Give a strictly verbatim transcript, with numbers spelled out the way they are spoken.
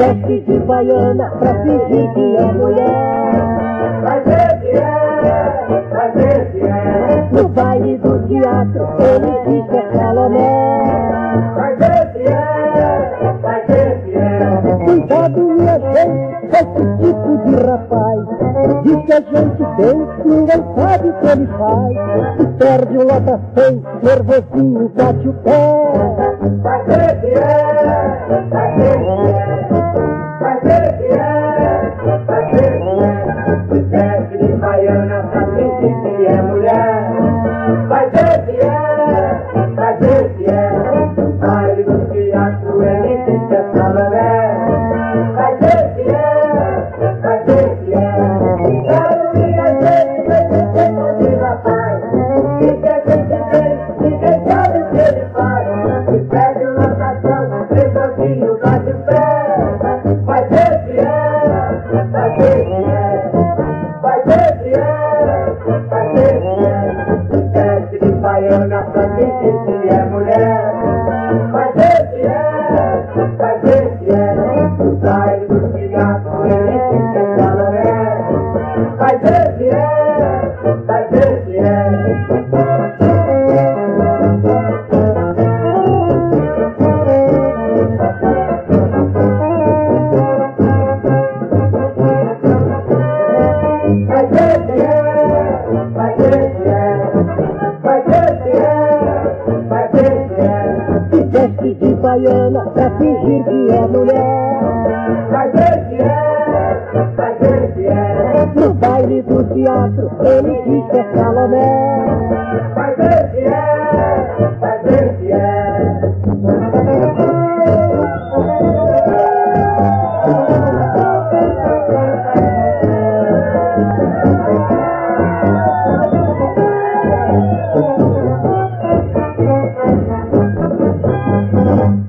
veste de baiana pra fingir que é mulher. Vai ver se é, vai ver se é. No baile do teatro ele diz que é Salomé. Vai ver se é, vai ver se é. Cuidado, minha gente, esse tipo de rapaz diz que a gente tem, ninguém sabe o que ele faz. Se perde o nota cem, nervosinho, bate o pé. Vai ver se é, vai ver se é. Vai ver se é, vai ver se é. Se veste de baiana pra fingir que é mulher. Vai ver se é, vai ver se é. No baile do teatro ele diz que é Salomé. Vai ver se é, vai ver se é. Quero minha gente, vem que tempo de rapaz. O que a gente tem, ninguém sabe o que ele faz. Se perde uma estação, vem sozinho, bate o pé. Vai ver se é, vai ver se é. Vai ver se é, vai ver se é. Se veste de baiana pra fingir que é mulher. Vai ver se é, vai ver se é. No baile do teatro ele diz que é Salomé. Vai ver se é, vai ver se é. Vai ver se é, vai ver se é. Vai ver se é, vai ver se é. Se veste de baiana pra fingir que é mulher. Vai ver se é, vai ver se é. No baile do teatro ele diz que é Salomé. Vai ver se é, vai ver se é. Vai